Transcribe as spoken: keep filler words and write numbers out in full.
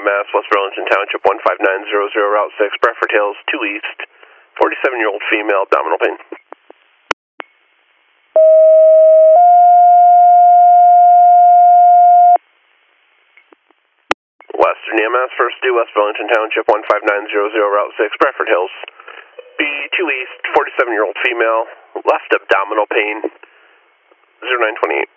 M S, West Burlington Township, one five nine zero zero, Route six, Bradford Hills, two East, forty-seven-year-old female, abdominal pain. Western E M S, first due, West Burlington Township, one five nine zero zero, Route six, Bradford Hills, B two East, forty-seven-year-old female, left abdominal pain, zero nine twenty-eight.